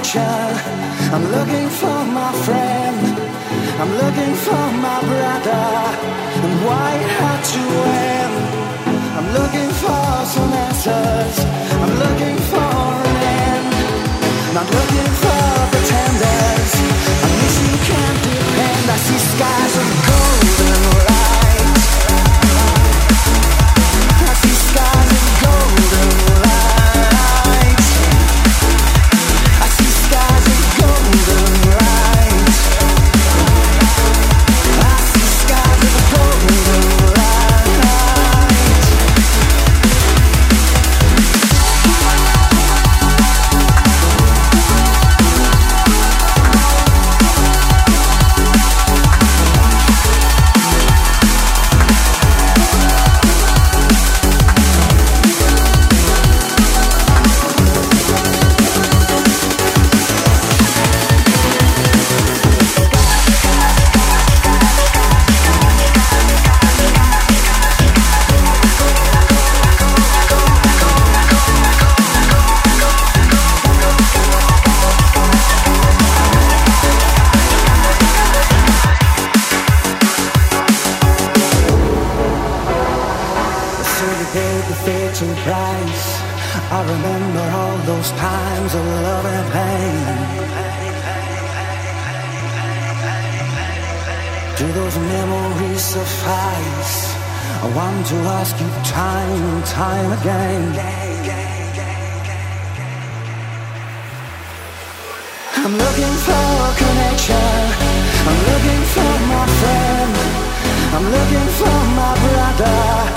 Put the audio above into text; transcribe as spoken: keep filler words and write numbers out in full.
connection. I'm looking for my friend. I'm looking for my brother. And why it had to end. I'm looking for some answers. I'm looking for an end. Not looking for pretenders. I'm missing can't depend. I see skies of golden light. I see skies of golden light. I see skies of golden light. I see skies of golden light. Price. I remember all those times of love and pain. Do those memories suffice? I want to ask you time and time again. I'm looking for a connection. I'm looking for my friend. I'm looking for my brother.